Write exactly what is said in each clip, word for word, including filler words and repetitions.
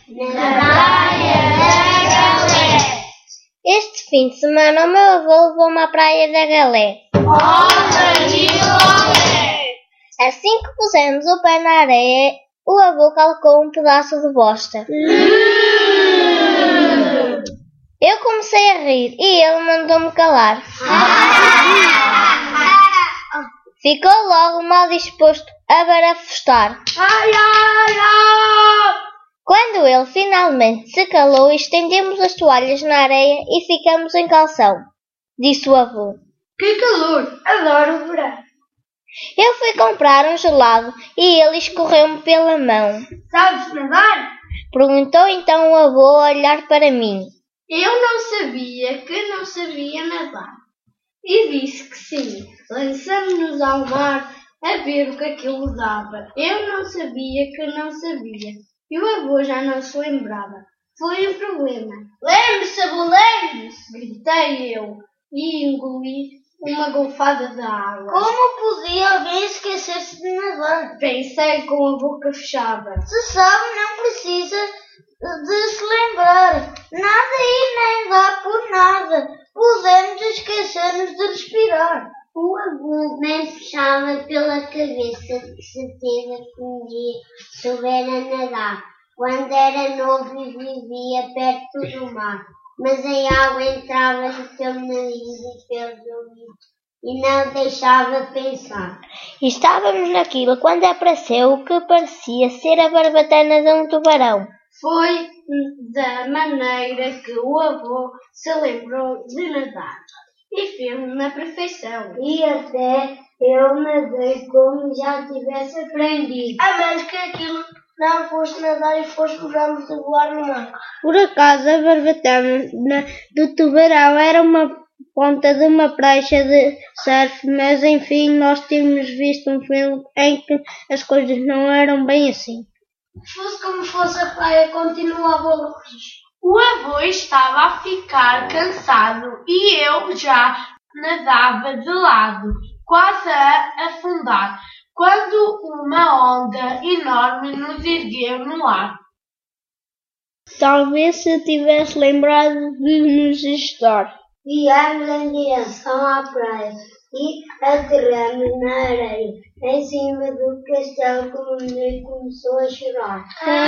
na Praia da Galé. Este fim de semana o meu avô levou-me à Praia da Galé. Assim que pusemos o pé na areia, o avô calcou um pedaço de bosta. Eu comecei a rir e ele mandou-me calar. Ficou logo mal disposto a barafustar. Ai, ai, ai! Quando ele finalmente se calou, estendemos as toalhas na areia e ficamos em calção, disse o avô. Que calor! Adoro o verão! Eu fui comprar um gelado e ele escorreu-me pela mão. Sabes nadar? Perguntou então o avô a olhar para mim. Eu não sabia que não sabia nadar. E disse que sim. Lançamos-nos ao mar a ver o que aquilo dava. Eu não sabia que não sabia. E o avô já não se lembrava. Foi um problema. Lembre-se, avô, lembre-se! Gritei eu e engoli uma golfada de água. Como podia alguém esquecer-se de nadar? Pensei com a boca fechada. Se sabe, não precisa de se lembrar. Nada e nem dá por nada. Podemos esquecer-nos de respirar. O avô nem fechava pela cabeça de certeza que um dia soubera nadar, quando era novo e vivia perto do mar. Mas a água entrava no seu nariz e pelos ouvidos e não deixava pensar. E estávamos naquilo quando apareceu o que parecia ser a barbatana de um tubarão. Foi da maneira que o avô se lembrou de nadar. E fez na perfeição. E até eu nadei como já tivesse aprendido. A menos que aquilo não fosse nadar e fôssemos ambos a voar no mar. Por acaso, a barbatana do tubarão era uma ponta de uma prancha de surf, mas enfim, nós tínhamos visto um filme em que as coisas não eram bem assim. Fosse como fosse, a praia continuava longe. O avô estava a ficar cansado e eu já nadava de lado, quase a afundar, quando uma onda enorme nos ergueu no ar. Talvez se tivesse lembrado de nos ajudar. Viemos em direção à praia e aterramos na areia, em cima do castelo, como o menino começou a chorar.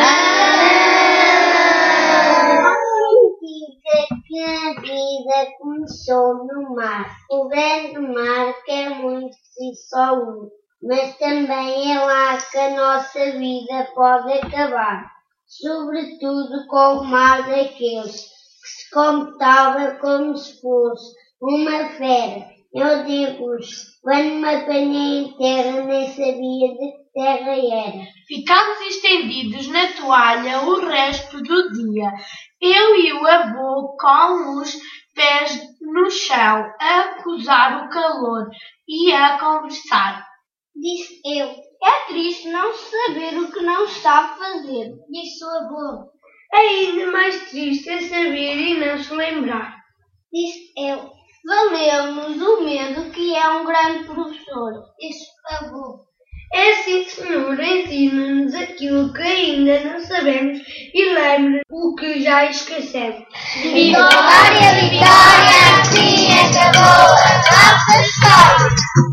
Significa que a vida começou no mar. O bem do mar quer muito si só um, mas também é lá que a nossa vida pode acabar, sobretudo com o mar daqueles que se comportava como se fosse uma fera. Eu digo-vos, quando me apanhei em terra, nem sabia de que terra era. Ficámos estendidos na toalha o resto do dia, eu e o avô com os pés no chão, a acusar o calor e a conversar. Disse eu. É triste não saber o que não está a fazer, disse o avô. Ainda mais triste é saber e não se lembrar, disse eu. Valeu-nos o medo que é um grande professor, disse o avô. É assim, senhor, ensina-nos aquilo que ainda não sabemos e lembra o que já esquecemos. Vitória, vitória, assim acabou a nossa história.